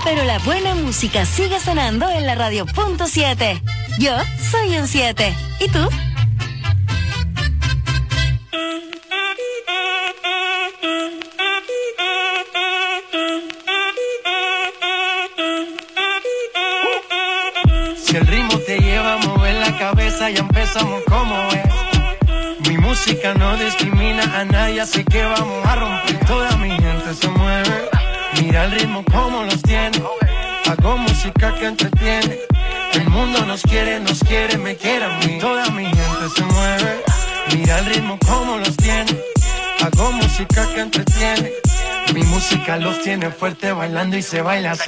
pero la buena música sigue sonando en la radio punto 7. Yo soy un 7. ¿Y tú? Si el ritmo te lleva a mover la cabeza, ya empezamos como es. Mi música no discrimina a nadie, así que vamos a romper. Toda mi gente se mueve. Mira el ritmo como los tiene. Hago música que entretiene. El mundo nos quiere, me quiere a mí. Toda mi gente se mueve. Mira el ritmo como los tiene. Hago música que entretiene. Mi música los tiene fuerte bailando y se baila así.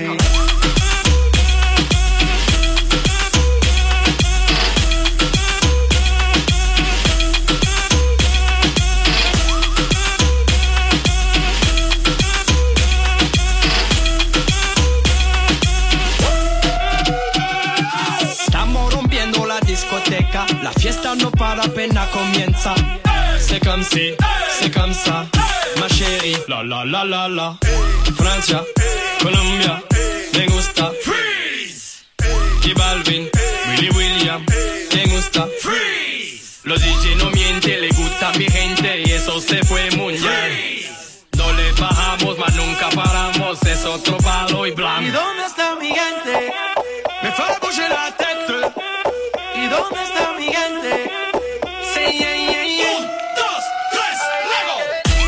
La fiesta no para, apenas comienza. C'est comme si, c'est comme ça, ma chérie. La la la la la. Francia, Colombia, me gusta. Freeze. J Balvin, Willy William, me gusta. Freeze. Los DJ no mienten, le gusta a mi gente y eso se fue muy bien. No le bajamos, mas nunca paramos, es otro palo y blanco. ¿Y dónde está mi gente? Me fait bouger la tête. ¿Y dónde está mi gente? Sí, yeah, yeah, yeah. 1, 2, 3, luego.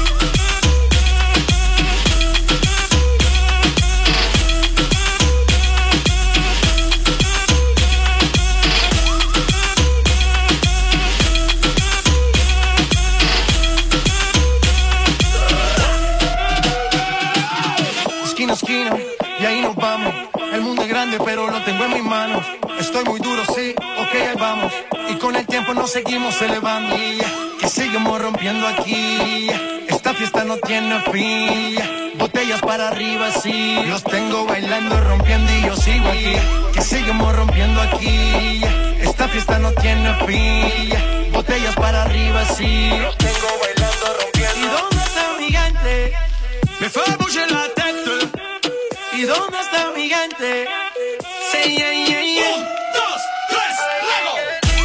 Esquina a esquina, y ahí nos vamos. El mundo es grande, pero lo tengo en mis manos. Estoy muy duro, sí, ok, ahí vamos. Y con el tiempo nos seguimos elevando. Que seguimos rompiendo aquí. Esta fiesta no tiene fin. Botellas para arriba, sí. Los tengo bailando, rompiendo y yo sigo aquí. Que seguimos rompiendo aquí. Esta fiesta no tiene fin. Botellas para arriba, sí. Los tengo bailando, rompiendo. ¿Y dónde está mi gente? Me fait bouger la tête. ¿Y dónde está mi gente? Sí, yeah, yeah, yeah. 1, 2, 3, luego.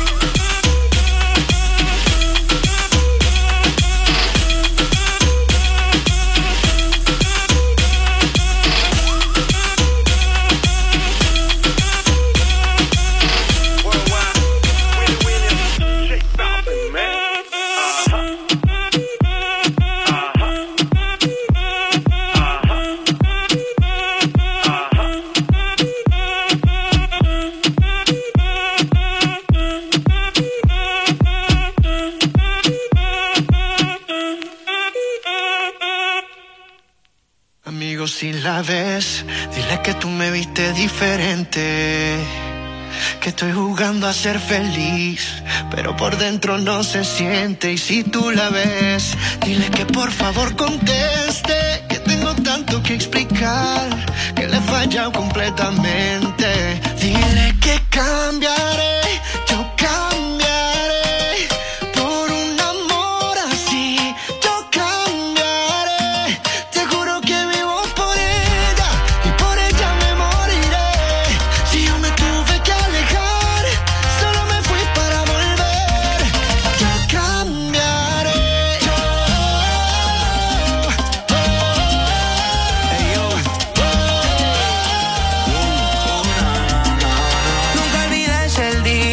Si la ves, dile que tú me viste diferente, que estoy jugando a ser feliz, pero por dentro no se siente. Y si tú la ves, dile que por favor conteste, que tengo tanto que explicar, que le he fallado completamente. Dile que cambiaré, yo cambiaré por un amor así. Yo cambiaré, te juro que vivo por ella y por ella me moriré. Si yo me tuve que alejar, solo me fui para volver. Yo cambiaré. Nunca olvides el día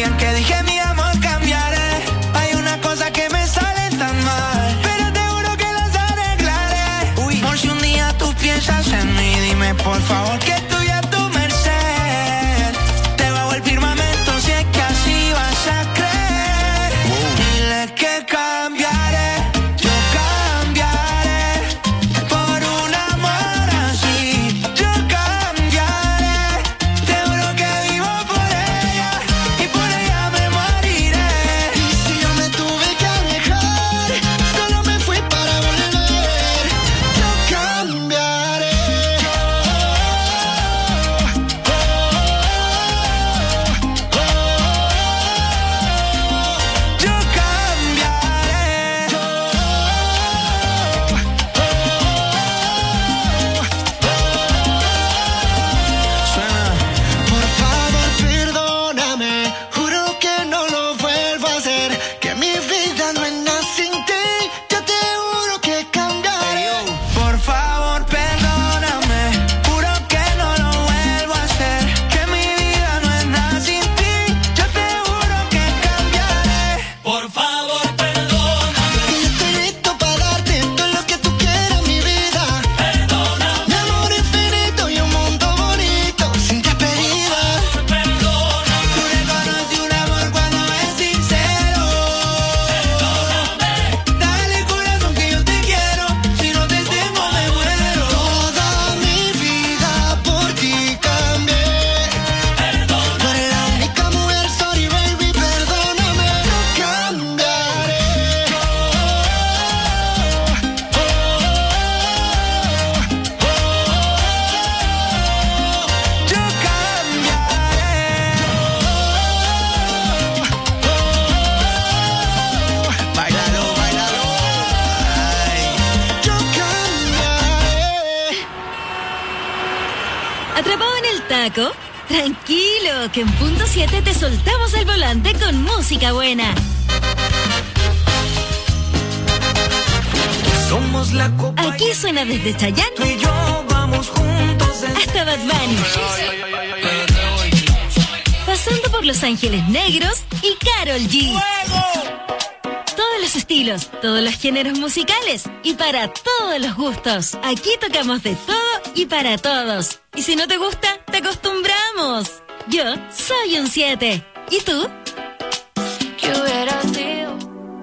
chamaco? Tranquilo, que en punto 7 te soltamos el volante con música buena. Somos la copa. Aquí suena desde Chayanne. Tú y yo vamos juntos hasta Bad Bunny. Pasando por Los Ángeles Negros y Karol G. Todos los estilos, todos los géneros musicales y para todos los gustos. Aquí tocamos de todo y para todos. Y si no te gusta, te acostumbramos. Yo soy un 7. ¿Y tú? ¿Qué hubiera sido?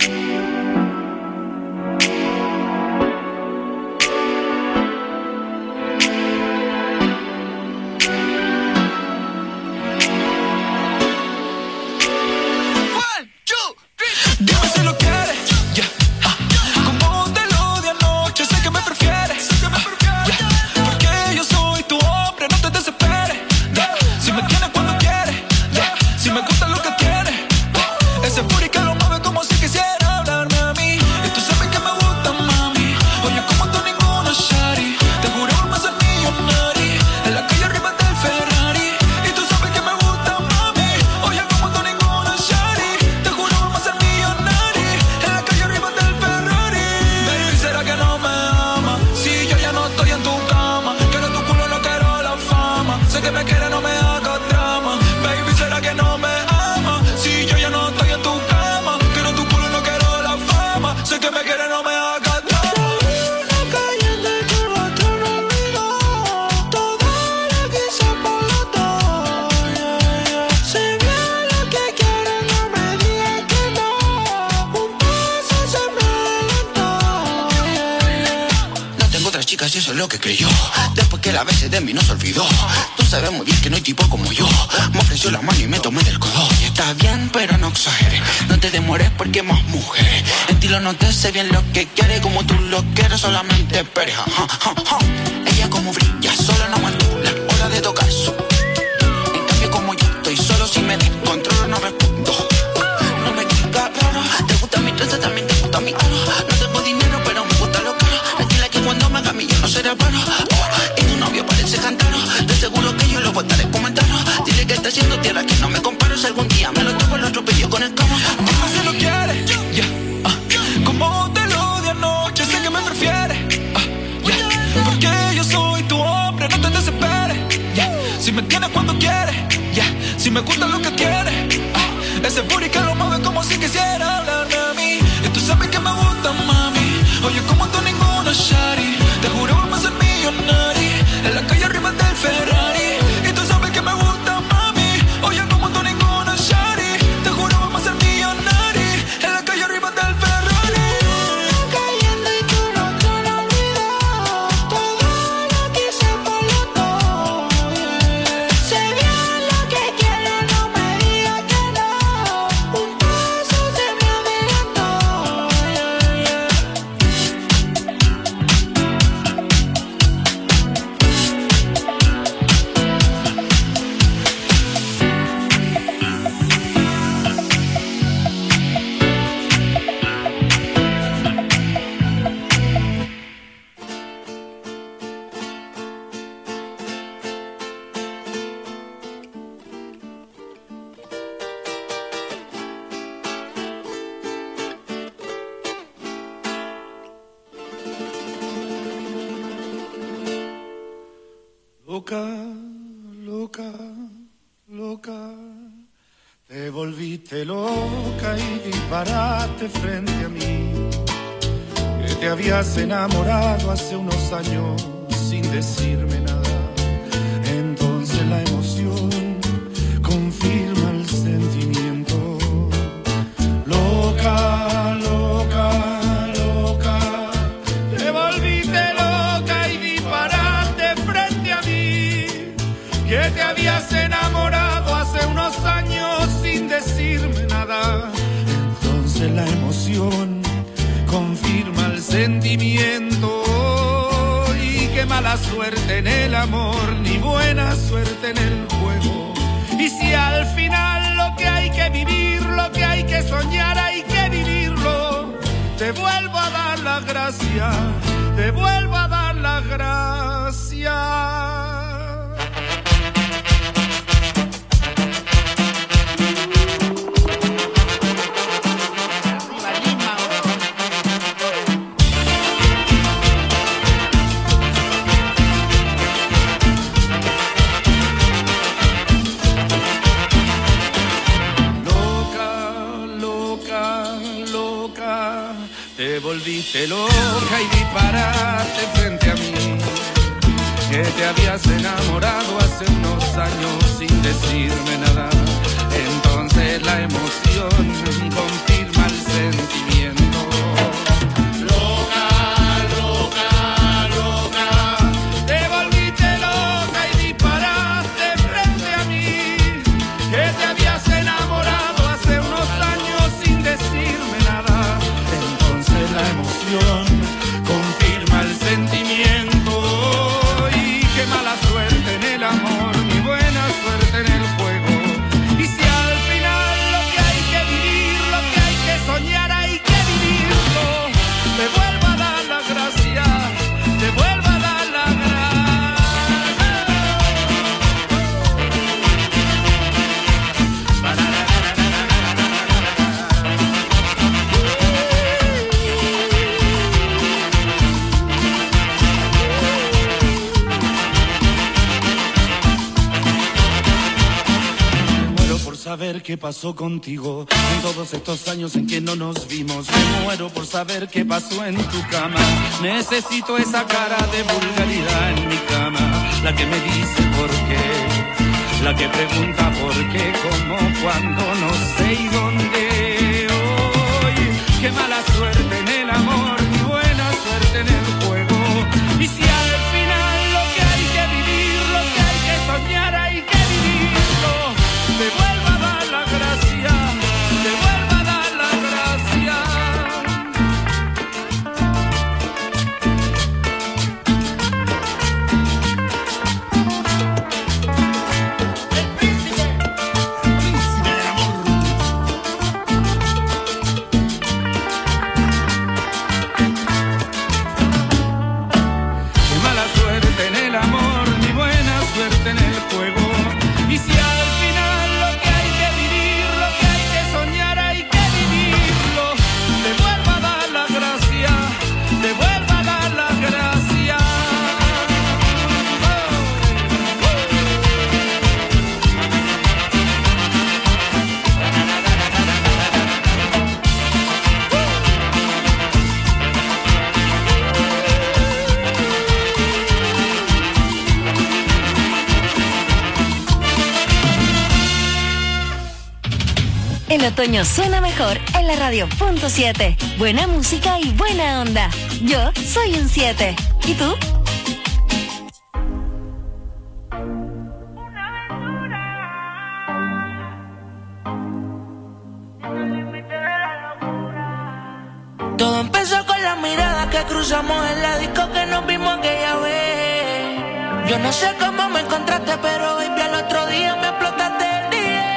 Dime si lo quieres, yeah. Como te lo di anoche, sé que me prefieres, yeah. Porque yo soy tu hombre, no te desesperes, yeah. Si me tienes cuando quieres, yeah. Si me gusta lo que tienes, ese booty que lo mueve como si quisiera hablarme a mí. Y tú sabes que me gusta, mami. Oye, como tú ninguna shari. Te juro vamos a ser millonarios en la calle arriba del Ferrari. Y tú sabes que me gusta, mami. Oye, como tú ninguna shari. Te juro vamos a ser millonarios en la calle arriba del Ferrari. Baby, ¿será que no me ama? Si yo ya no estoy en tu cama. Quiero tu culo, no quiero la fama. Sé que me quiere, no me haga drama. Baby, ¿será que no me ama? Si yo ya no estoy en tu cama. Quiero tu culo, no quiero la fama. Sé que me quiere, no me haga drama. Chicas, eso es lo que creyó. Después que la vez de mí no se olvidó. Tú sabes muy bien que no hay tipo como yo. Me ofreció la mano y me tomé del codo. Y está bien, pero no exageres. No te demores porque más mujeres. En ti lo noté, sé bien lo que quiere. Como tú lo quieres, solamente esperes. Ella como brilla, solo no manipula. Hora de tocar su. En cambio como yo estoy solo, si me descontrolo no respondo. No me queda raro. Te gusta mi traza, también te gusta mi oro. No tengo dinero, pero me gusta lo caro. Que cuando me haga mi yo no será bueno. Y tu novio parece cantaro. De seguro que yo lo botaré comentando. Dile que está haciendo tierra, que no me comparo. Si algún día me lo toco, lo atropello con el carro. Dime si lo quieres, yeah. Como te lo di anoche, sé que me prefieres, yeah. Porque yo soy tu hombre, no te desesperes, yeah. Si me tienes cuando quieres, yeah. Si me gusta lo que tienes, ese booty que lo mueve como si quisiera hablarme a mí. Y tú sabes que me gusta, mami. Oye, como tú ninguna shari. Te juro vamos a ser millonarios en la calle arriba del Ferrari. Y tú sabes que me gusta, mami. Oye, como tú ninguna shari. Te juro vamos a ser millonarios en la calle arriba del Ferrari. Cayendo y tú no te lo olvidas. Todo lo que hice por los dos, yeah. Sé bien lo que quieres, no me digas que no. Un paso se me adelantó, yeah, yeah. Loca, loca, loca, te volviste loca y disparaste frente a mí. Que te habías enamorado hace unos años sin decirme nada. Entonces la emoción confirma el sentimiento. Loca, loca, loca, te volviste loca y disparaste frente a mí. Que te habías enamorado hace unos años sin decirme nada. Entonces la emoción confirma el sentimiento. Y qué mala suerte en el amor, ni buena suerte en el juego. Y si al final lo que hay que vivir, lo que hay que soñar, hay que vivirlo, te vuelvo a dar las gracias, te vuelvo a dar las gracias. Te volviste loca y disparaste frente a mí, que te habías enamorado hace unos años sin decirme nada. Entonces la emoción confirma el sentimiento. Loca, loca, loca, te volviste loca y disparaste frente a mí, que te habías enamorado hace unos años sin decirme nada. Entonces la emoción confirma el sentimiento. Y qué mala suerte en el amor, ni buena suerte en el juego. Y si al final lo que hay que vivir, lo que hay que soñar, hay que vivirlo. Te vuelvo a dar la gracia, te vuelvo a dar la saber qué pasó contigo en todos estos años en que no nos vimos. Me muero por saber qué pasó en tu cama. Necesito esa cara de vulgaridad en mi cama, la que me dice por qué, la que pregunta por qué, cómo, cuándo, no sé y dónde. Hoy, qué mala suerte en el amor, ni buena suerte en el juego. Y si al final lo que hay que vivir, lo que hay que soñar, hay que vivirlo. Te vuelvo a dar la gracia, te vuelvo a dar la gracia. El príncipe del amor. Qué mala suerte en el amor, ni buena suerte en el juego. Y si al final lo que hay que vivir, lo que hay que soñar, hay que vivirlo. Te vuelvo a dar la gracia, te vuelvo a dar la gracia. El otoño suena mejor en la radio.7. Buena música y buena onda. Yo soy un 7. ¿Y tú? Todo empezó con la mirada que cruzamos en la disco que nos vimos aquella vez. Yo no sé cómo me encontraste, pero baby, al otro día me explotaste el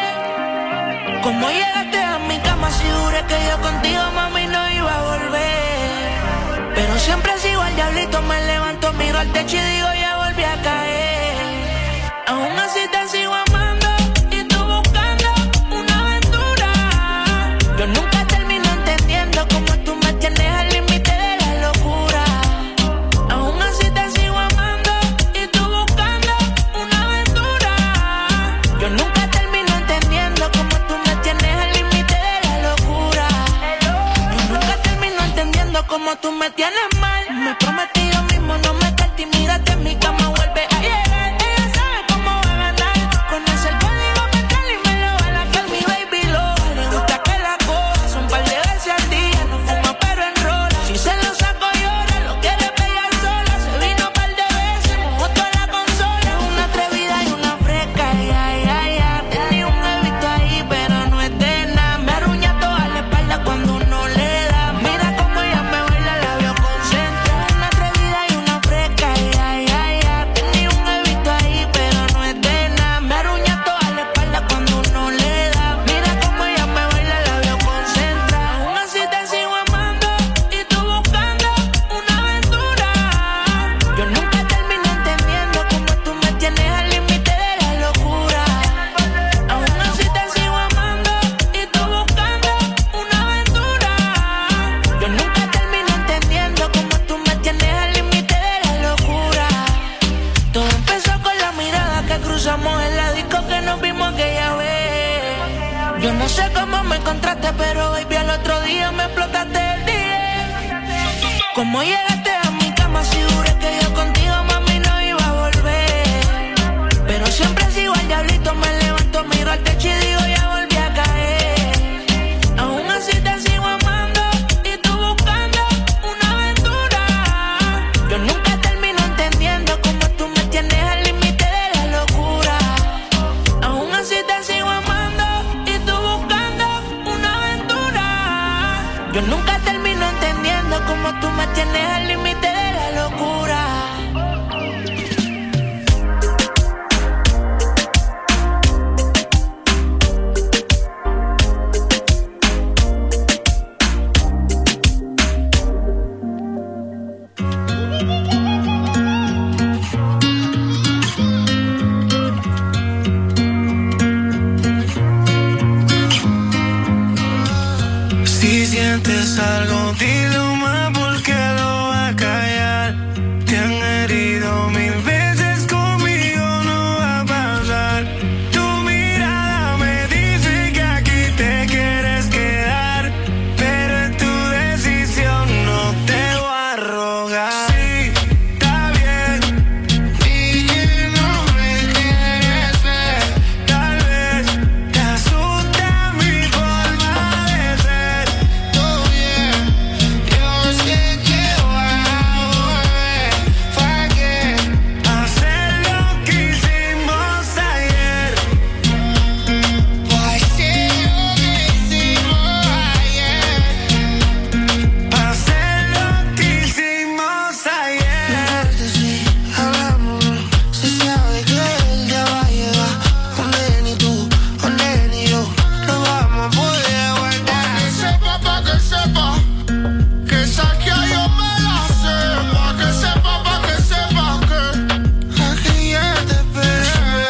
día. ¿Cómo llegaste a mi cama si juré que yo contigo, mami, no iba a volver? Pero siempre sigo al diablito, me levanto, miro al techo y digo, ya volví a caer. Aún así te sigo amando y tú buscando una aventura. Yo nunca termino entendiendo cómo tú me tienes al límite de la locura. Aún así te sigo amando y tú buscando una aventura. Yo nunca termino entendiendo cómo tú me tienes al límite de la locura. Yo nunca termino entendiendo cómo tú me tienes mal. Me prometí yo mismo no meterte y mírate en mi cama, vuelve a llegar. Ella sabe cómo va a ganar. Conoce el código mental y me lo va a lacar. Mi baby lo le gusta que la coja un par de veces al día. No fuma pero enrola. Si se lo saco llora, lo quiere pegar sola. Se vino un par de veces, mojó toda la consola. Una atrevida y una fresca, tenía un evito ahí pero no es de nada. Me arruña toda la espalda cuando uno le da. Mira cómo ella me baila, la veo concentrada. Una atrevida y una fresca, tenía un evito ahí pero no es de nada. Me arruña toda la espalda cuando uno le da. Mira cómo ella me baila, la veo concentrada. Aún así te sigo amando y tú buscando una aventura. Yo nunca termino entendiendo cómo tú me tienes al límite de la locura. Aún así te sigo amando y tú buscando una aventura. Yo nunca termino entendiendo cómo tú me tienes al límite de la locura. Todo empezó con la mirada que cruzamos en la disco que nos vimos aquella vez. Yo no sé cómo me encontraste, pero baby, al otro día me explotaste el día. ¿Cómo llegaste a mi cama si juré que yo contigo, mami, no iba a volver? Pero siempre sigo al diablito, me levanto, miro al techo y digo ya volví a caer. Aún así te sigo amando y tú buscando una aventura. Yo nunca termino entendiendo cómo tú me tienes al límite de la locura. Aún así te sigo amando y tú buscando una aventura. Yo nunca termino entendiendo cómo tú me tienes al límite de la locura. Si sientes algo, dilo más porque lo va a callar. Te han herido 1000 veces, conmigo no va a pasar. Tu mirada me dice que aquí te quieres quedar, pero es tu decisión, no te voy a rogar. Sí, está bien, y que no me quieres ver. Tal vez te asusta mi forma de ser. Todo bien, yo sé que voy a volver. ¿Para qué hacer lo que hicimos ayer? ¿Para hacer lo que hicimos ayer? ¿Para hacer lo que hicimos ayer? Sí, hablamos, se sabe que el día va a llegar. Donde ni tú, donde ni yo, no vamos a poder aguantar. Pa' que sepa, que saque a yo me la sé. Pa' que sepa que aquí ya te esperé.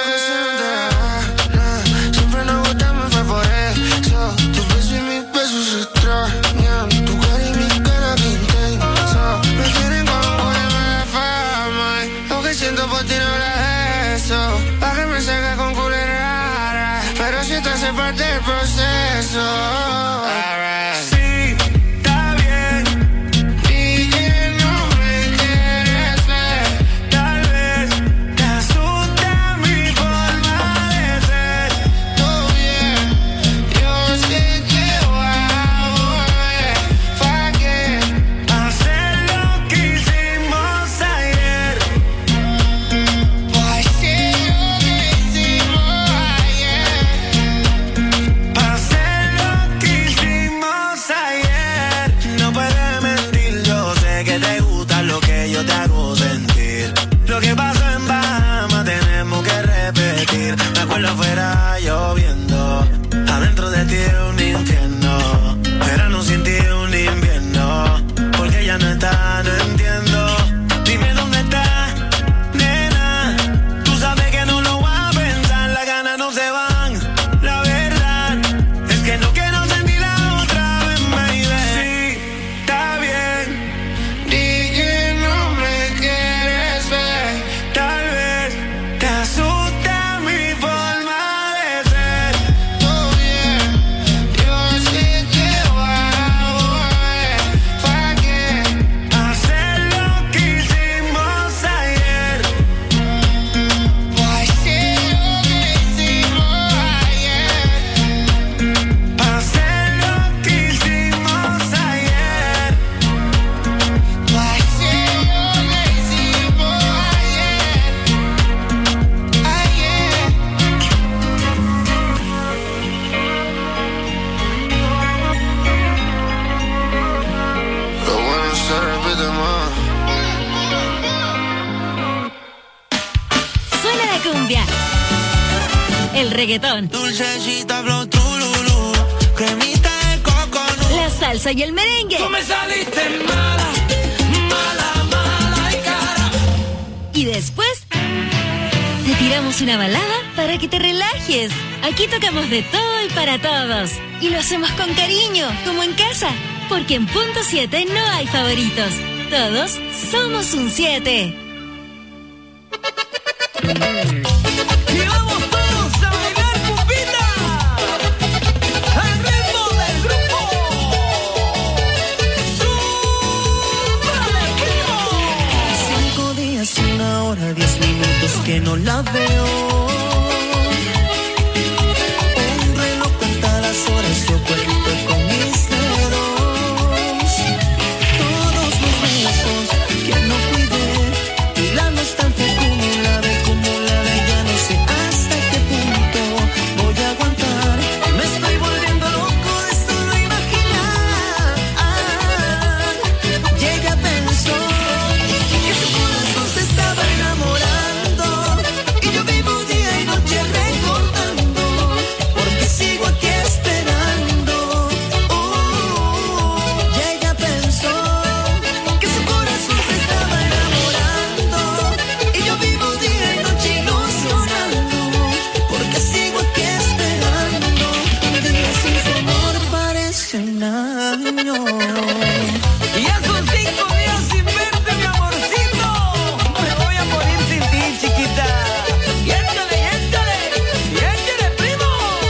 Siempre nos gustamos, fue por eso. Tu beso y mis besos se extrañan. Tu cara y mi cara que intensa. Me tienen como una fama. Lo que siento por ti no era eso. Pa' que me salga con culera. Pero si te hace parte del proceso. Sí, está bien, y que no me quieres ver. Tal vez te asusta mi forma de ser. Todo bien, yo sé que voy a volver. ¿Para qué hacer lo que hicimos ayer? ¿Para hacer lo que hicimos ayer? ¿Para hacer lo que hicimos ayer? No puedes mentir, yo sé que te gusta lo que yo te hago sentir. Lo que pasó en Bahamas tenemos que repetir. Me acuerdo afuera lloviendo, adentro de ti un infierno. Verano sin ti un invierno, porque ya no está, no entiendo. Dime dónde está, nena. Tú sabes que no lo voy a pensar, las ganas no se van. La verdad es que no quiero sentirla otra vez, baby. Sí, está bien, di que no me quieres ver. Tal vez te asusta mi forma de ser. Todo bien, yo sé que voy a volver. ¿Para qué hacer lo que hicimos ayer? ¿Para hacer lo que hicimos ayer? ¿Para hacer lo que hicimos ayer? ¿Para hacer lo que hicimos ayer? Lo bueno se repite más. Suena la cumbia, el reggaetón, Dulcecita, flow, trululú, cremita de coconut. la salsa y el merengue. Tú me saliste mala, mala, mala y cara. Y después te tiramos una balada para que te relajes. Aquí tocamos de todo y para todos. Y lo hacemos con cariño, como en casa. Porque en punto 7 no hay favoritos. Todos somos un 7. Y vamos todos a bailar, pupita, al ritmo del grupo Super. que no la veo. Un reloj cuenta las horas, yo cuento con mis dedos. Todos los besos que no cuidé y la nostalgia acumulada, ya no sé hasta qué punto voy a aguantar. Me estoy volviendo loco de solo imaginar. Y ella pensó que su corazón se estaba enamorando y yo vivo día y noche recordando, porque sigo aquí esperando. Y ella pensó que su corazón se estaba enamorando y yo vivo día y noche ilusionando, porque sigo aquí esperando. Un día sin su amor parece un año. Y esos 5 días sin verte, mi amorcito, me voy a morir sin ti, chiquita. Y échale, primo.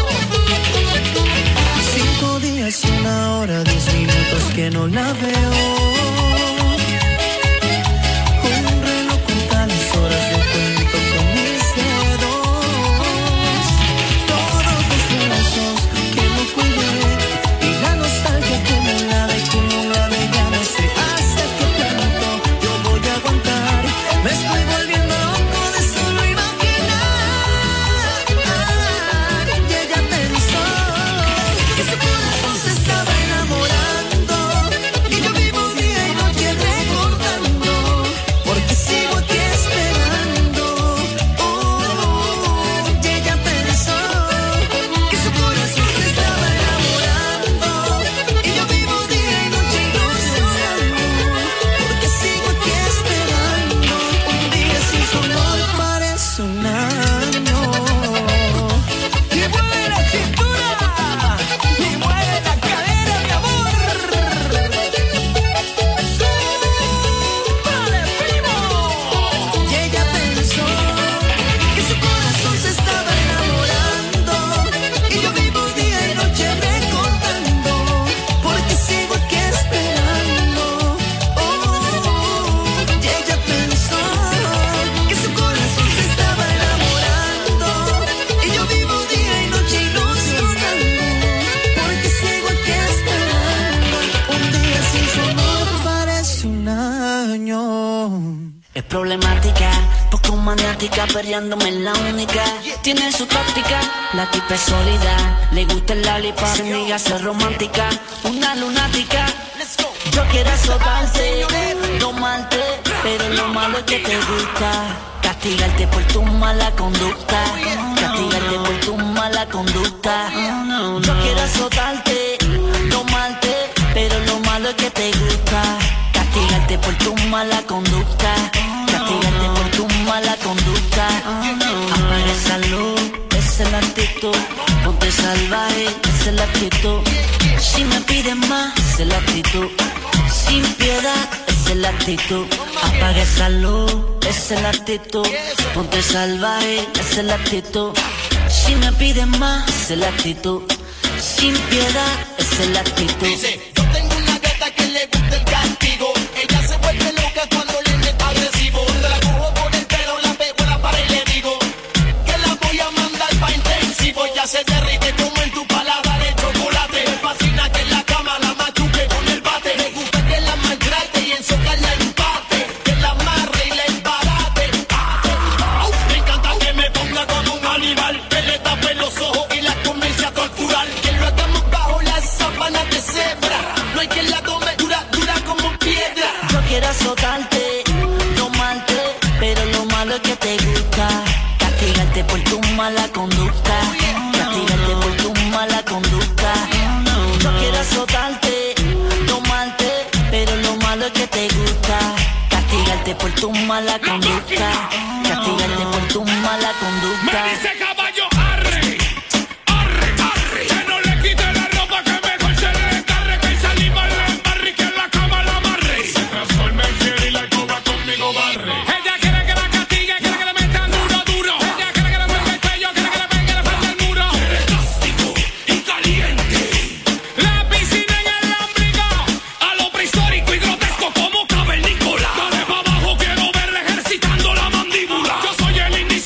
5 días, 1 hora, 10 minutos que no la veo. Un reloj cuenta las horas, yo cuento con mis dedos. Todos los besos que no cuidé y la nostalgia acumulada, ya no sé hasta qué punto yo voy a aguantar. Me estoy volviendo loco de solo imaginar. Y ella pensó que su corazón se estaba enamorando y yo vivo día y noche recordando, porque sigo aquí esperando. Y ella pensó que su corazón se estaba enamorando y yo vivo día y noche ilusionando, porque sigo aquí esperando. Un día sin su amor parece un año. Y mueve la cintura, y mueve la cadera, mi amor. ¡Súbale, primo! Y ella pensó que su corazón se estaba enamorando y yo vivo día y noche recordando, porque sigo aquí esperando. Y ella pensó que su corazón se estaba enamorando y yo vivo día y noche ilusionando, porque sigo aquí esperando. Un día sin su amor parece un año. Es problemática, poco maniática, perreándome en la única. Tiene su táctica, la tipa es sólida. Le gusta el lollipop, su amiga es romántica. Una lunática, yo quiero azotarte, tomarte, pero lo malo es que te gusta. Castigarte por tu mala conducta, castigarte por tu mala conducta. Yo quiero azotarte, tomarte, pero lo malo es que te gusta. Castigarte por tu mala conducta, castigarte por tu mala conducta. Apaga esa luz, esa es la actitud. Ponte salvaje, esa es la actitud. Si me pides más, esa es la actitud. Sin piedad, esa es la actitud. Apaga esa luz, esa es la actitud. Ponte salvaje, esa es la actitud. Si me pides más, esa es la actitud. Sin piedad, esa es la actitud. Yo tengo una gata que le gusta el castigo. Ella se vuelve loca cuando le meto agresivo. La cojo por el pelo, la pego en la pared y le digo que la voy a mandar pa' intensivo. Ya se derrite como en tu paladar el chocolate. Me fascina que en la cama la machuque con el bate. Me gusta que la maltrate y en soca la empate. Que la amarre y la embarate. Me encanta que me ponga como un animal. Que le tape los ojos y la comience a torturar. Que lo hagamos bajo las sábanas de cebra. No hay quien la tome dura, dura como piedra. Yo quiero azotarte, tomarte, pero lo malo es que te gusta. Castigarte por tu mala conducta, castigarte por tu mala conducta. Yo quiero azotarte, tomarte, pero lo malo es que te gusta. Castigarte por tu mala conducta, castigarte por tu mala conducta. Me dice caballo, arre, arre, arre. Que no le quite la ropa, que mejor se le descarre. Que salimos la embarre y que en la cama la amarre. Se transforma en fiel y la coba conmigo barre. Ella quiere que la castigue, quiere que le metan duro, duro. Ella quiere que le mueva el cuello, quiere que le pegue la frente al muro. Elástico y caliente. La piscina en el ombligo, a lo prehistórico y grotesco como cavernícola. Dale pa' abajo, quiero verle ejercitando la mandíbula. Yo soy el inicio.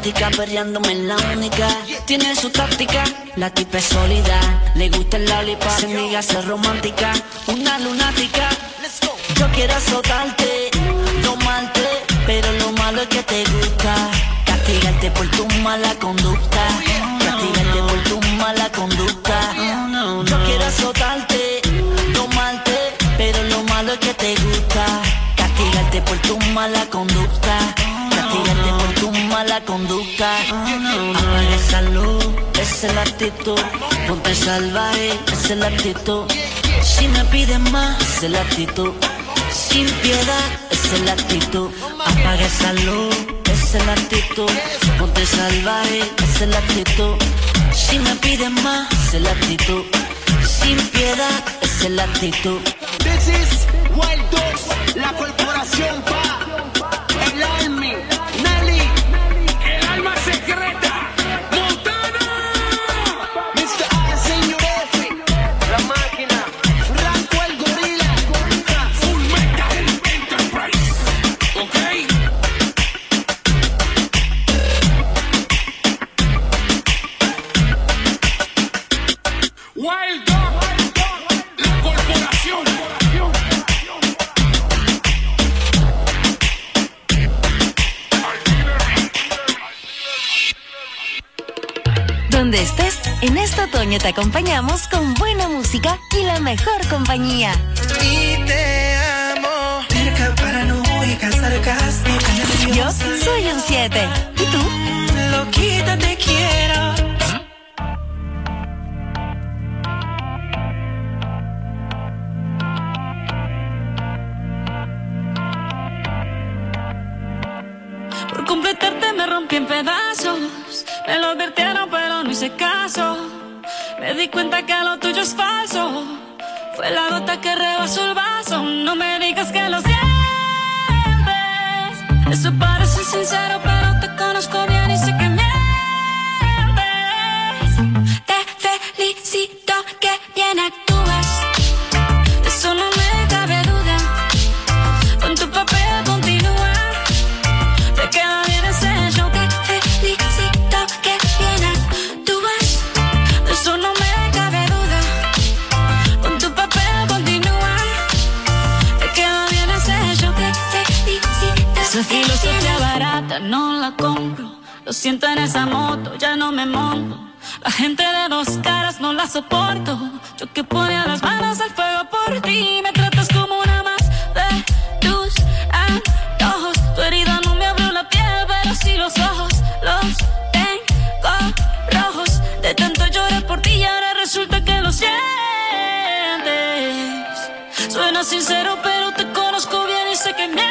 romántica, perreándome en la única. Tiene su táctica, la tipa es sólida. Le gusta el lollipop, se niega a ser romántica. Una lunática, yo quiero azotarte, domarte, pero lo malo es que te gusta. Castigarte por tu mala conducta. Castigarte por tu mala conducta. Yo quiero azotarte, domarte, pero lo malo es que te gusta. Castigarte por tu mala conducta. Castigarte por tu mala conducta. Apaga esa luz, esa es la actitud. Ponte salvaje, esa es la actitud. Si me pides más, esa es la actitud. Sin piedad, esa es la actitud. Apaga esa luz, esa es la actitud. Ponte salvaje, esa es la actitud. Si me pides más, esa es la actitud. Sin piedad, esa es la actitud. This is Wild Dogs, la corporación pa' el Army, Nelly, El alma secreta, Montana, Mr. A, Señor F, la máquina, Franco el gorila, Full Metal Enterprise. ¿Ok? Wild Dog, la corporación. Donde estés, en este otoño te acompañamos con buena música y la mejor compañía. Y te amo. Cerca, paranoica, sarcástica, Yo nerviosa. soy un 7. ¿Y tú? Loquita, te quiero. Por completarte me rompí en pedazos. Me lo advirtieron pero no hice caso. Me di cuenta que lo tuyo es falso. Fue la gota que rebasó el vaso. No me digas que lo sientes. Eso parece sincero pero te conozco bien y sé que mientes. Te felicito que bien actúas. De eso no me cabe duda. Con tu papel continúa. Te queda bien ese show. Te felicito que bien actúas. De eso no me cabe duda. Con tu papel continúa. Te queda bien ese show. Te felicito. Esa filosofía barata no la compro. Lo siento en esa moto, ya no me monto. La gente de dos caras no la soporto. Yo que ponía las manos al fuego por ti. Me tratas como una más de tus antojos. Tu herida no me abrió la piel, pero sí los ojos. Los tengo rojos. De tanto lloré por ti y ahora resulta que lo sientes. Suena sincero, pero te conozco bien y sé que mientes.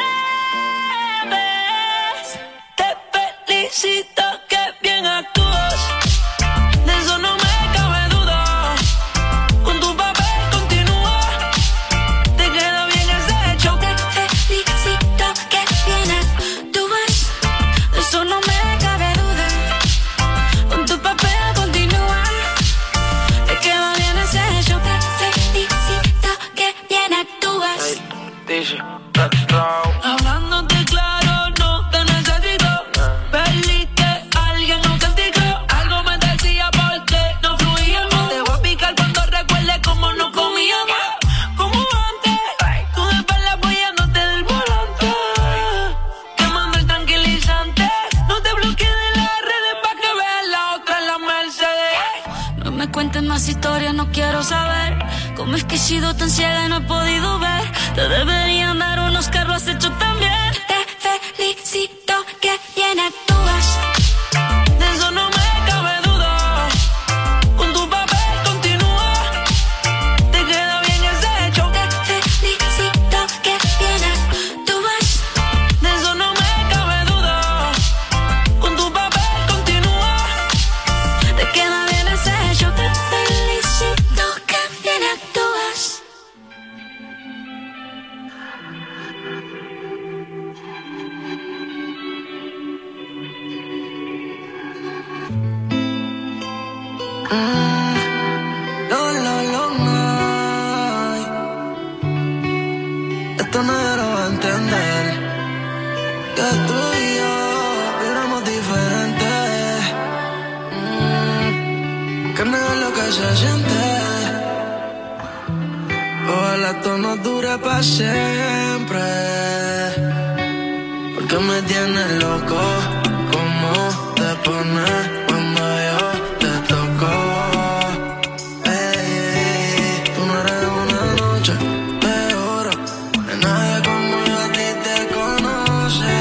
Te felicito que bien actúas. De eso no me cabe duda. Con tu papel continúa. Te queda bien ese show. Te felicito que bien actúas. De eso no me cabe duda. Con tu papel continúa. Te queda bien ese show. Te felicito que bien actúas. Hablándote claro, no te necesito. Perdiste a alguien auténtico. Algo me decía porque no fluíamos. Te voy a picar cuando recuerde cómo no comíamos. Como antes, tú de espalda apoyándote del volante. Quemando el tranquilizante. No te bloquees de las redes pa' que veas la otra en la Mercedes. No me cuentes más historias, no quiero saber. Cómo es que he sido tan ciega y no he podido ver. Te deberían dar unos carros has hecho también. Te felicito que bien actúas. De eso no me cabe duda. Con tu papel continúa. Te queda bien ese show. Te felicito que bien actúas. De eso no me cabe duda. Con tu papel continúa. Te queda bien ese show. Te felicito que bien actúas. Esto nadie lo va a entender. Que tú y yo éramos diferentes. sientes. Ojalá esto no dure para siempre, porque me tienes loco. ¿Cómo te pones cuando yo te toco? Tú no eres una noche de oro, de nadie como yo a ti te conoce.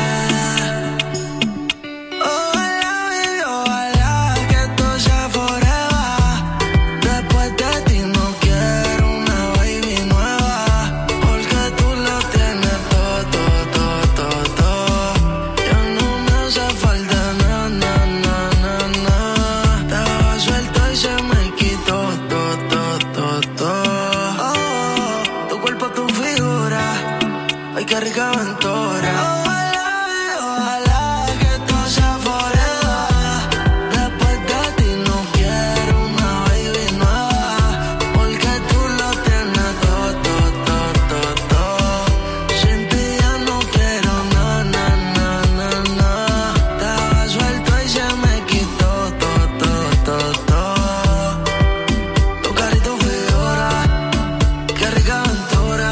Ojalá, baby, ojalá que esto sea forever. Después de ti no quiero una baby nueva, porque tú lo tienes todo, todo, todo, todo. Ya no me hace falta nada, nada, nada, nada. Estaba suelto y se me quitó todo, todo, todo, todo. Oh, tu cuerpo, tu figura, ay, qué rica aventura. Ojalá que esto sea forever. Después de ti no quiero una baby nueva, porque tú lo tienes todo, todo, todo, todo, todo. Sin ti ya no quiero nada, nada, nada, nada. Estaba suelto y se me quitó todo, todo, todo, todo. Tu cara y tu figura, qué rica aventura.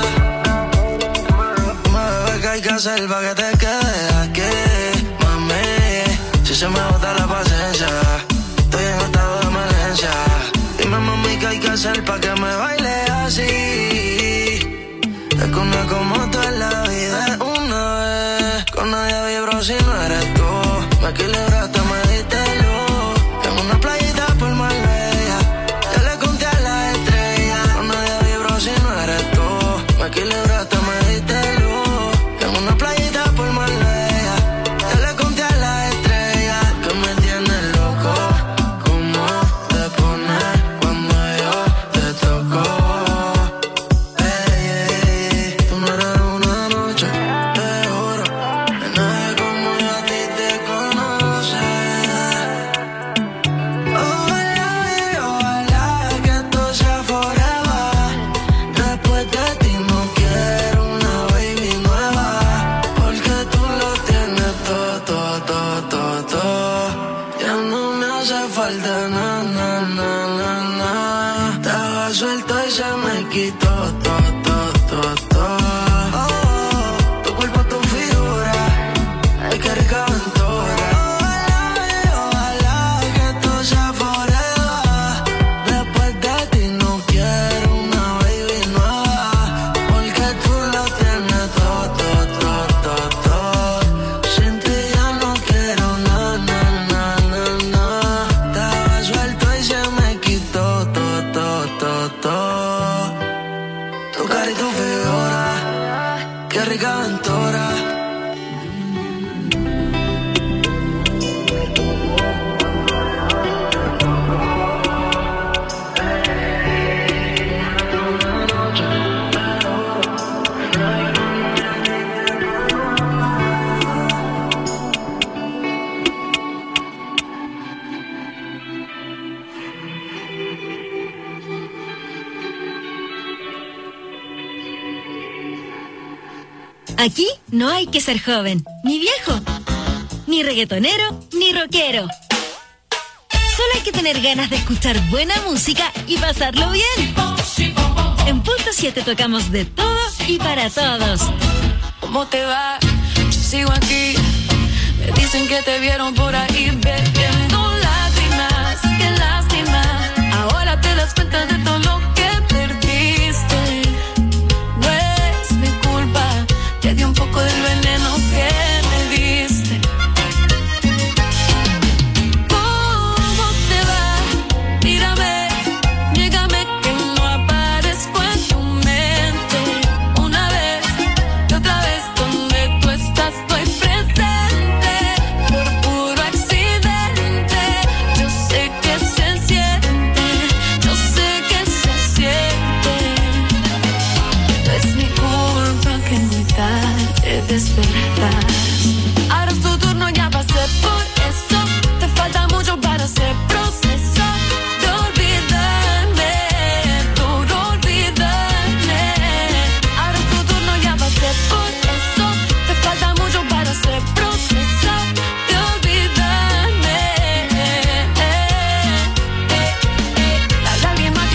Bebé, ¿qué hay que hacer pa' que te quedes aquí, mami? Si se me agota la paciencia, estoy en estado de emergencia. Dime, mami, ¿qué hay que hacer pa' que me baile así? Es que una como tú en la vida es una vez. Con nadie vibro si no eres tú. Me equilibraste, me diste luz. En una playita por Marbella, ya le conté a la estrella. Con nadie vibro si no eres tú. Me equilibraste, me diste luz. En una playita por Marbella, ya le conté a la estrella. Que me tienes loco. ¿Cómo te pones cuando yo te toco? Tú no eres una noche de oro, de nadie como yo a ti te conoce. Ojalá, baby, ojalá que esto sea forever. Después de ti no quiero una baby nueva, porque tú lo tienes todo, todo, todo, todo, todo. Ya no me hace falta nada, nada, nada, nada. Estaba suelto y se me quitó todo, todo, todo, todo. Oh, tu cuerpo, tu figura, ay, qué rica aventura. Ojalá, baby, ojalá que esto sea forever. Después de ti no quiero una baby nueva, porque tú lo tienes todo, todo, todo, todo, todo. Sin ti ya no quiero nada, nada, nada, nada. Estaba suelto y se me quitó todo, todo, todo, todo. Tu cara y tu figura, qué rica aventura. Aquí no hay que ser joven, ni viejo, ni reggaetonero, ni rockero. Solo hay que tener ganas de escuchar buena música y pasarlo bien. En Punto 7 tocamos de todo y para todos. ¿Cómo te va? Yo sigo aquí. Me dicen que te vieron por ahí bebiendo lágrimas. Qué lástima. Ahora te das cuenta de todo lo que perdiste. No es mi culpa. Te di un poco del veneno que me diste. ¿Cómo te va? Mírame, niégame que no aparezco en tu mente. Una vez y otra vez donde tú estás estoy presente. Por puro accidente, yo sé que se siente. Yo sé que se siente. No es mi culpa que muy tarde despertar. Ahora es tu turno, ya pasé por eso. Te falta mucho para hacer proceso de olvidarme, duro olvidarme. Ahora es tu turno, ya pasé por eso. Te falta mucho para hacer proceso de olvidarme. La lágrima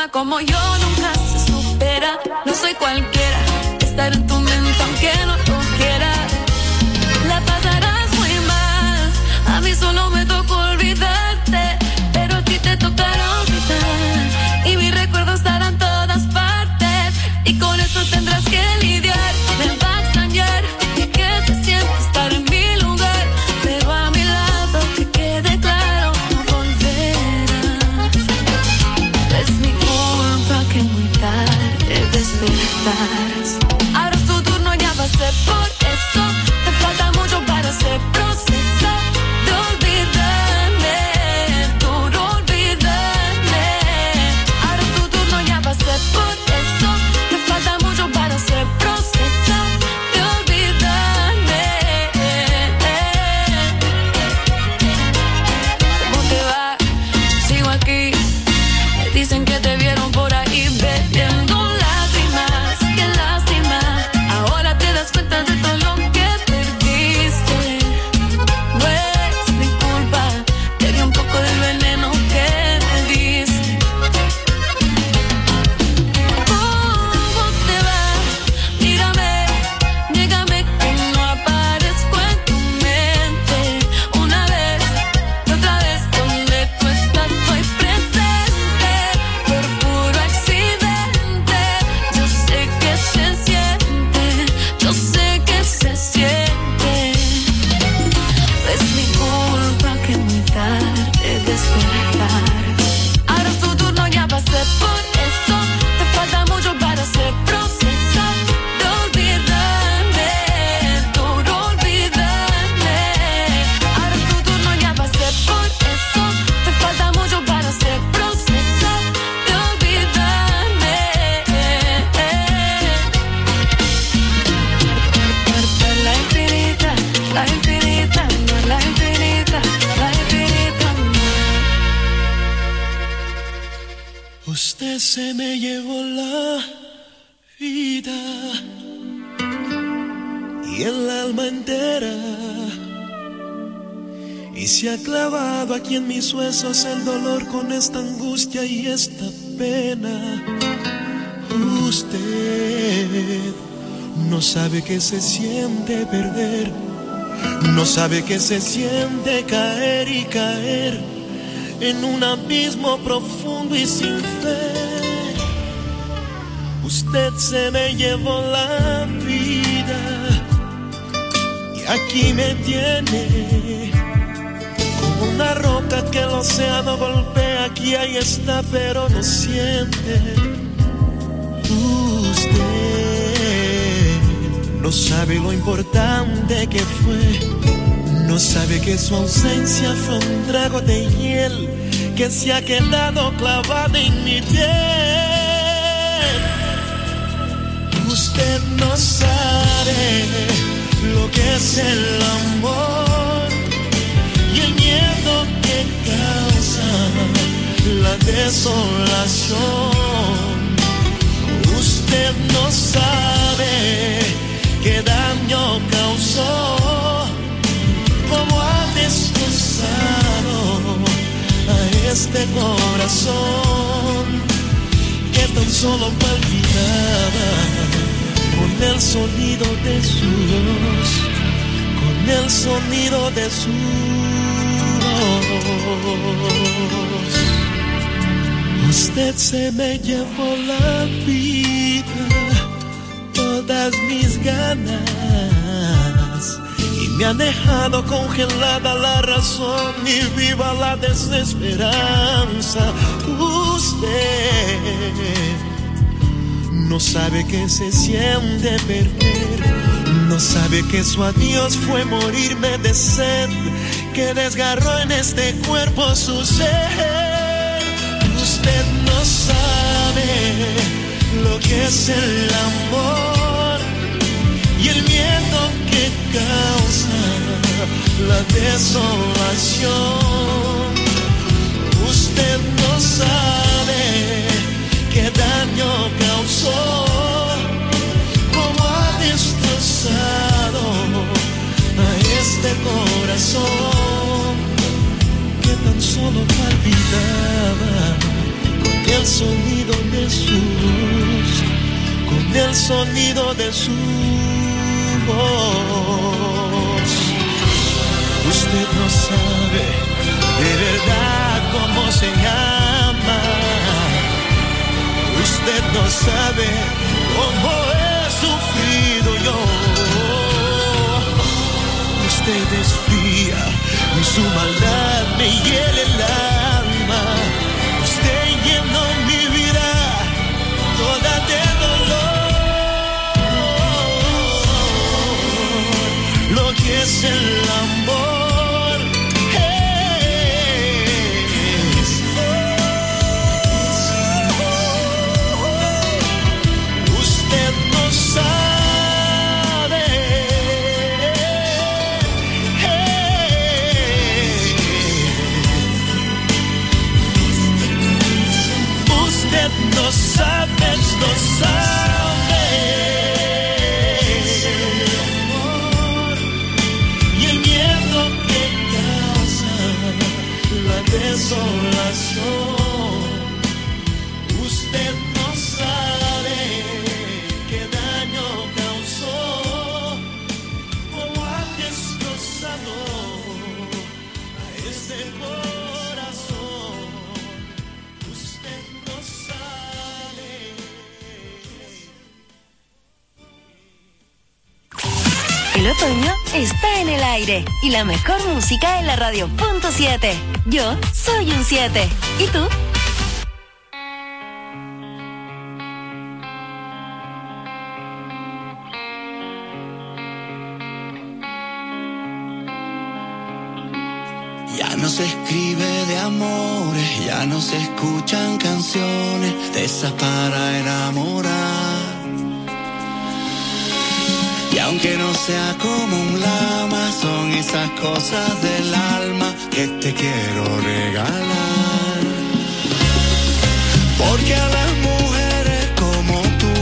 Una como yo nunca se supera. No soy cualquiera, estar en tu mente aunque no lo quiera. La pasarás muy mal, a mí solo me tocó olvidarte, pero a ti te tocará olvidar. Y mis recuerdos estarán en todas partes, y con eso tendrás que lidiar. Me va a extrañar y que se siente estar en mi lugar, pero a mi lado que quede claro, no volverás. Es mi culpa que muy tarde despertarás. Ahora es tu turno, ya pasé por eso. Te falta mucho para hacer proceso de olvidarme, duro olvidarme. Ahora es tu turno, ya pasé por eso. Te falta mucho para hacer proceso de olvidarme. ¿Cómo te va? Sigo aquí. Me dicen que te vieron por ahí bebiendo lágrimas. Qué lástima. Ahora te das cuenta de todo lo que perdiste. No es mi culpa, te di un poco del veneno que me diste. ¿Cómo te va? Mírame, niégame que no aparezco en tu mente. Una vez y otra vez, donde tú estás estoy presente. Por puro accidente, yo sé que se siente, yo sé que se siente. Es mi culpa que muy tarde despertar. Ahora es tu turno, ya pasé por eso. Te falta mucho para hacer proceso de olvidarme, duro olvidarme. Ahora es tu turno, ya pasé por eso. Te falta mucho para hacer proceso de olvidarme. La infinita, la infinita, la infinita, la infinita. Usted se me llevó la vida y el alma entera, y se ha clavado aquí en mis huesos el dolor con esta angustia y esta pena. Usted no sabe que se siente perder, no sabe que se siente caer y caer en un abismo profundo y sin fe. Usted se me llevó la vida y aquí me tiene como una roca que el océano golpea. Aquí ahí está, pero no siente. Usted no sabe lo importante que fue, no sabe que su ausencia fue un trago de hiel que se ha quedado clavado en mi piel. Usted no sabe lo que es el amor y el miedo que causa la desolación. Usted no sabe qué daño causó, cómo ha destrozado a este corazón que tan solo palpitaba con el sonido de su voz, con el sonido de su voz. Usted se me llevó la vida, todas mis ganas, y me ha dejado congelada la razón y viva la desesperanza. Usted no sabe que se siente perder, no sabe que su adiós fue morirme de sed, que desgarró en este cuerpo su ser. Usted no sabe lo que es el amor y el miedo que causa la desolación. Usted no sabe qué daño causó, cómo ha destrozado a este corazón que tan solo palpitaba con el sonido de su voz, con el sonido de su voz. Usted no sabe de verdad cómo se llama. Usted no sabe cómo he sufrido yo. Usted es fría y su maldad me hiela el alma. Usted llenó mi vida toda de dolor. Lo que es el amor es usted no sabe. Usted no sabe, no sabe. Y el miedo que causa la desolación. Usted no sabe qué daño causó, cómo ha destrozado a este corazón. Usted no sabe. El otoño está en el aire y la mejor música en la radio .7. Yo soy un 7. ¿Y tú? Ya no se escribe de amores, ya no se escuchan canciones de esas para enamorar. Y aunque no sea como un lama, son esas cosas del alma que te quiero regalar. Porque a las mujeres como tú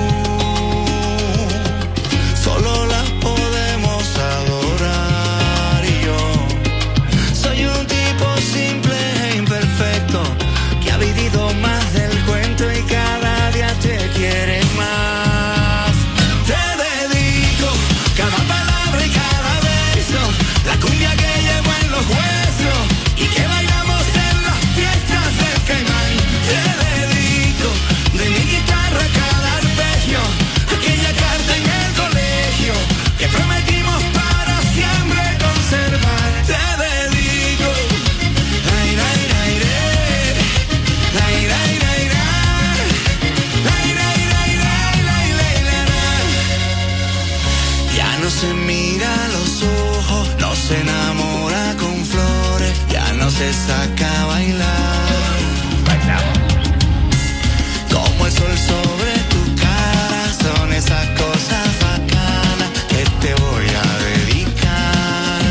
solo las podemos adorar. Y yo soy un tipo simple e imperfecto que ha vivido más del cuento y cada día te quiere más. Te dedico cada palabra y cada beso, la cumbia que llevo en los huesos y que bailamos en las fiestas del Caimán. Te dedico de mi guitarra cada arpegio, aquella carta en el colegio que prometimos para siempre conservar. Te dedico ay, ay, ay, ay, ay, ay, ay, ay, ay, ay, ay, ay, ay. Ya no se mira a los ojos, no se enamora con flores, ya no se saca a bailar. Bailamos. Como el sol sobre tu cara, son esas cosas bacanas que te voy a dedicar.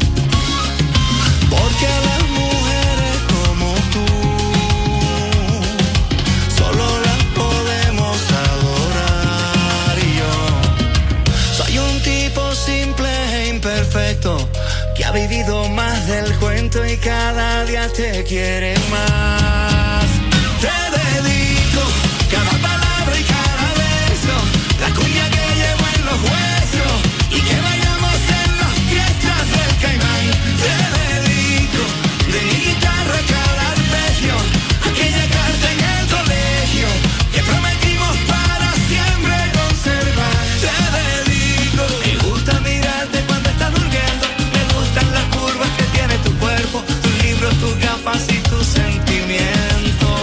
Porque a las mujeres como tú solo las podemos adorar. Y yo soy un tipo simple e imperfecto que ha vivido más del cuento y cada día te quiere más. Te dedico cada palabra y cada beso, la cumbia que llevo en los huesos y que bailamos en las fiestas del Caimán. Te dedico de mi guitarra cada arpegio, aquella carta en el colegio que prometimos para siempre conservar. Te dedico. Me gusta mirarte cuando estás durmiendo, me gustan las curvas que tiene tu cuerpo, tus libros, tus gafas y tus sentimientos.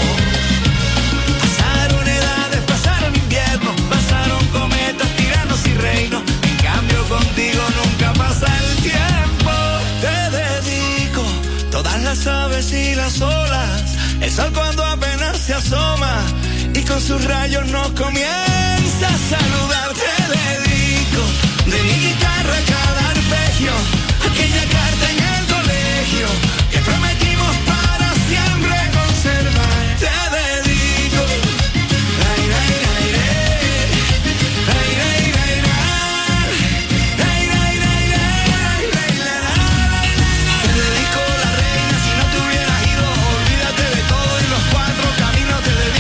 Pasaron edades, pasaron inviernos, pasaron cometas, tiranos y reinos. En cambio contigo nunca pasa el tiempo. Te dedico todas las aves y las olas, el sol cuando apenas se asoma y con sus rayos nos comienza a saludar. Te dedico de mi guitarra cada arpegio, aquella carta en el colegio que prometimos para siempre conservar. Te dedico ay, ay, ay, ay, ay, ay, ay, ay, ay, ay, ay, te dedico la reina, si no te hubieras ido, olvídate de todo y los cuatro caminos te dedico.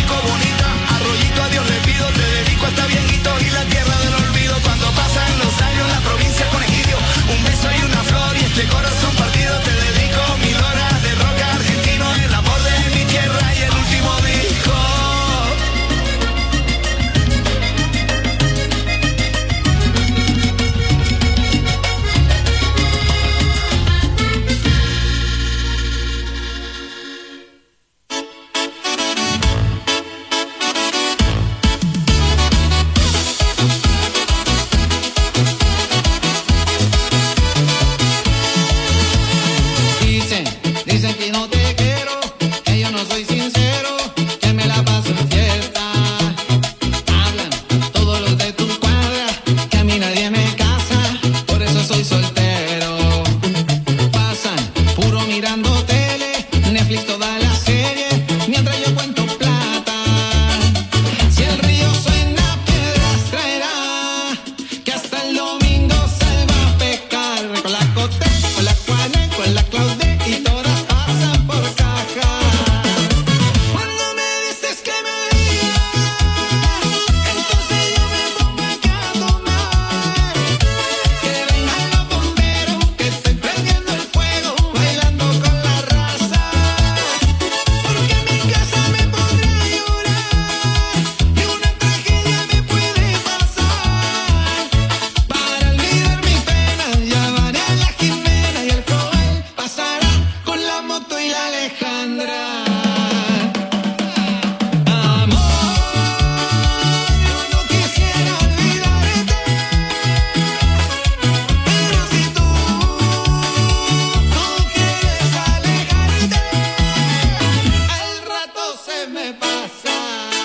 me pasa.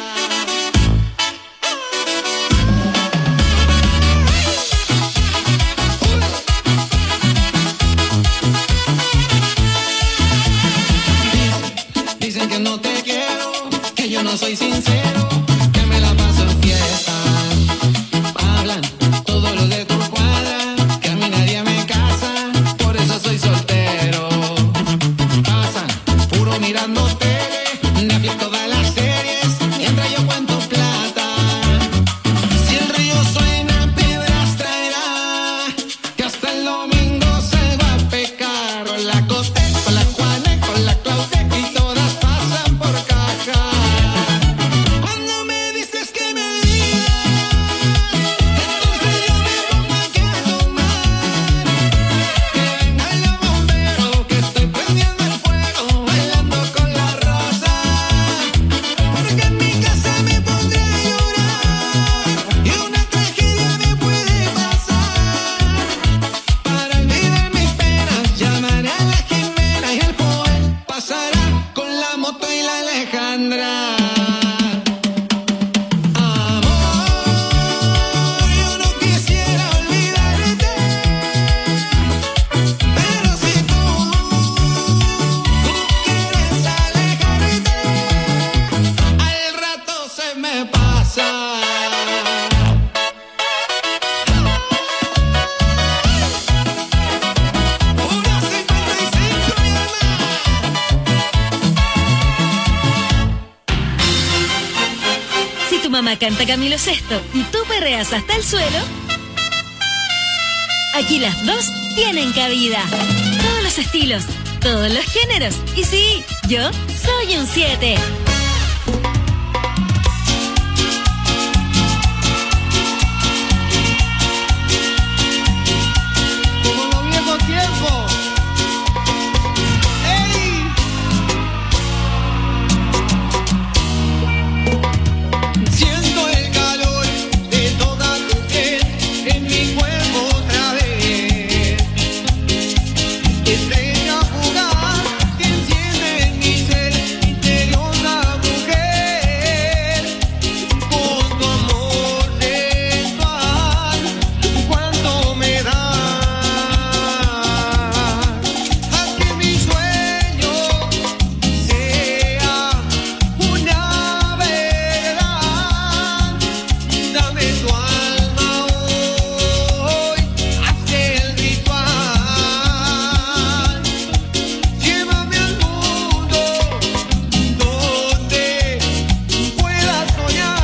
Dicen que no te quiero, que yo no soy sincero, que me la paso en fiesta. Hablan todo lo de tu cuadra, que a mí nadie me casa, por eso soy soltero. Pasan puro mirando tele, Netflix todas las series, mientras yo cuento plata. Si el río suena, piedras traerá, que hasta el domingo se va a pecar. Con la Cote, con la Juane, con la Claude y todas pasan por caja. Cuando me dices que me pasará con la moto y la Alejandra. Amor, yo no quisiera olvidarte, pero si tú quieres alejarte, al rato se me pasa. Si tu mamá canta Camilo Sesto y tú perreas hasta el suelo, aquí las dos tienen cabida. Todos los estilos, todos los géneros. Y sí, yo soy un 7. Como los viejos tiempos. ¡Ey! Siento el calor de toda tu piel en mi cuerpo otra vez. Estrella fugaz que enciende en mi ser, misteriosa mujer. Con tu amor sensual, cuánto me das. Haz que mi sueño sea una verdad. Dame tu alma hoy, haz el ritual. Llévame al mundo donde pueda soñar.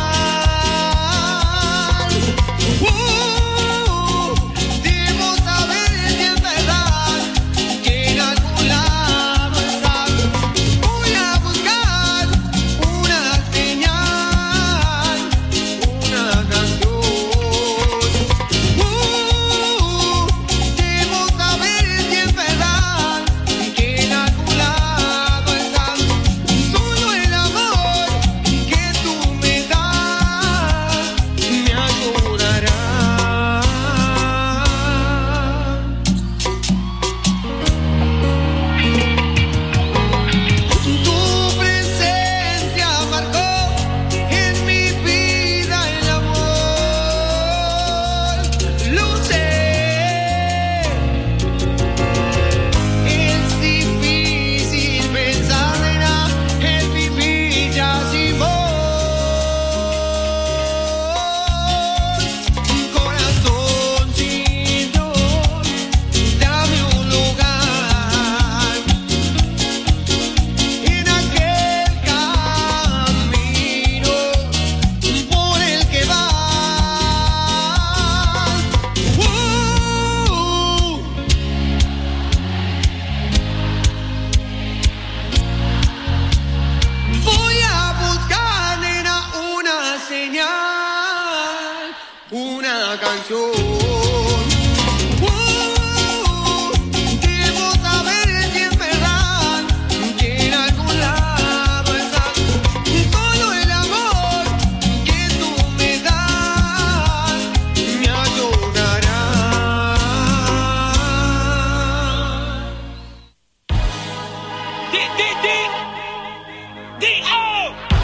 Debo saber si es verdad que en algún lado estás. Voy a buscar una señal, una canción. Debo saber si es verdad que en algún lado estás. Solo el amor que tú me das me ayudará. Tu presencia marcó en mi vida el amor. Lo sé. Es difícil pensar en vivir ya sin vos. Corazón sin Dios, dame un lugar en aquel camino por el que vas. Voy a buscar, nena, una señal, una canción. Debo saber si es verdad que en algún lado estás. Solo el amor que tú me das me ayudará. D-O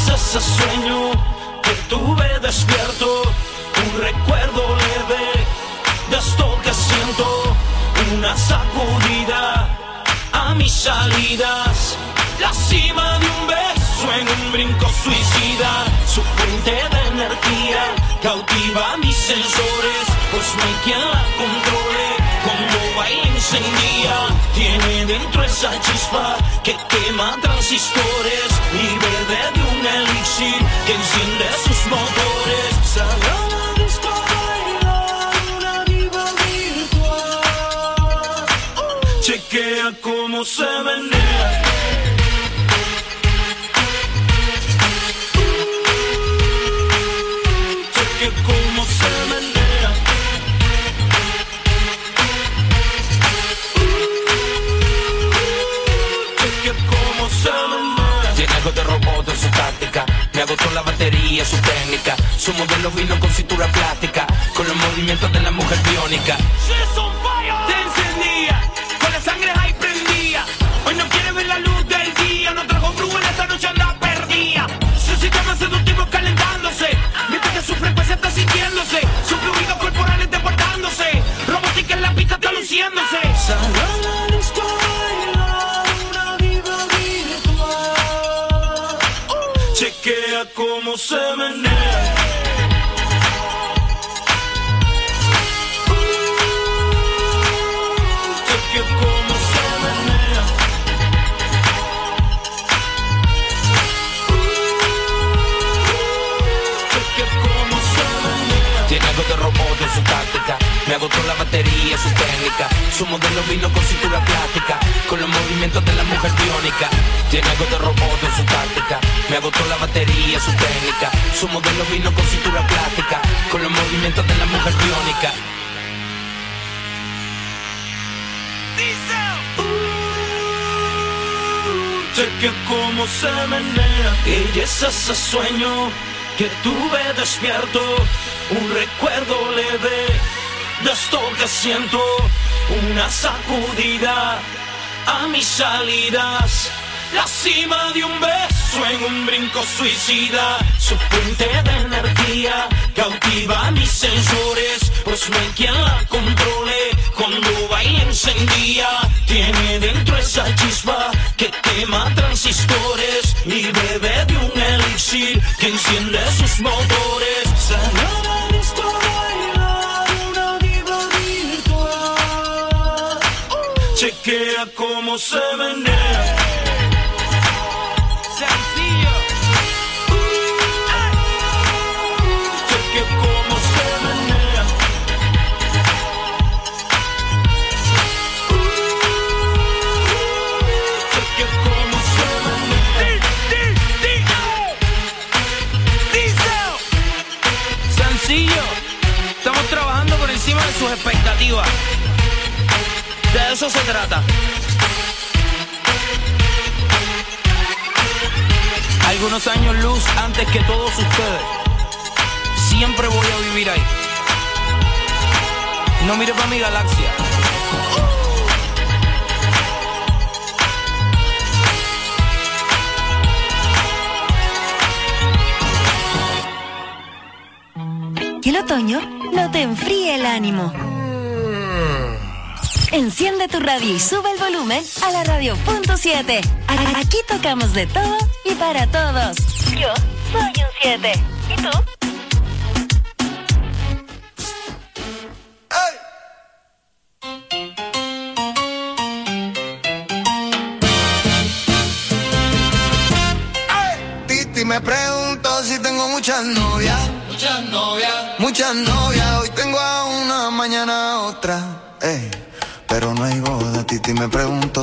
es ese sueño que tuve despierto? Un recuerdo leve de esto que siento, una sacudida a mis salidas, la cima de un beso en un brinco suicida, su fuente de energía cautiva mis sensores, pues no hay quien la controle, cuando baila encendía, tiene dentro esa chispa que quema transistores, y bebe de un elixir que enciende sus motores. Salió a la disco a bailar una diva virtual. Chequea cómo se menea. Chequea cómo se menea. Chequea cómo se menea. Tiene algo de robot en su táctica. Me agotó la batería, su técnica. Su modelo vino con cintura plástica, con los movimientos de la mujer biónica. Te encendía, con la sangre ahí prendía. Hoy no quiere ver la luz del día. No trajo brujo en esta noche, anda perdida. Su sistema seductivo calentándose, mientras que su frecuencia está sintiéndose. Su fluido corporal está portándose. Robótica en la pista está luciéndose. Salió a la disco a bailar una diva virtual. Chequea cómo se menea. Chequea cómo se menea. Chequea cómo se menea. Tiene algo de robot en su táctica. Me agotó la batería, su técnica. Su modelo vino con cintura plástica, con los movimientos de la mujer biónica. Tiene algo de robot en su táctica. Me agotó la batería, su técnica. Su modelo vino con cintura plástica, con los movimientos de la mujer biónica. Chequea cómo se menea. Ella es ese sueño que tuve despierto, un recuerdo leve de esto que siento, una sacudida a mis salidas, la cima de un beso en un brinco suicida, su fuente de energía cautiva mis sensores, pues no hay quien la controle, cuando baila encendía, tiene dentro esa chispa que quema transistores, y bebe de un elixir que enciende sus motores. Salió a la disco a bailar una diva virtual. Chequea cómo se menea. Sencillo. Chequea cómo se menea. Chequea cómo se menea. Sencillo. Estamos trabajando por encima de sus expectativas. De eso se trata. Algunos años luz antes que todos ustedes. Siempre voy a vivir ahí. No mire para mi galaxia. Que el otoño no te enfríe el ánimo. Enciende tu radio y sube el volumen a la radio.7. Aquí tocamos de todo y para todos. Yo soy un 7. ¿Y tú? Titi me pregunto si tengo muchas novias. Muchas novias. Muchas novias. Hoy tengo a una, mañana a otra. Pero no hay boda. Titi me pregunto